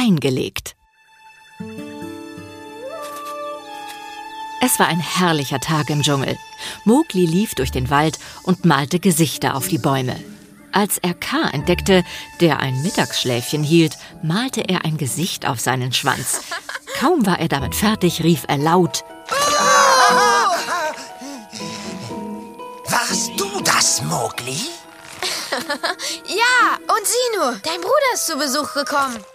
Stein gelegt. Es war ein herrlicher Tag im Dschungel. Mowgli lief durch den Wald und malte Gesichter auf die Bäume. Als er Kaa entdeckte, der ein Mittagsschläfchen hielt, malte er ein Gesicht auf seinen Schwanz. Kaum war er damit fertig, rief er laut: Warst du das, Mowgli? Ja, und sieh nur, dein Bruder ist zu Besuch gekommen.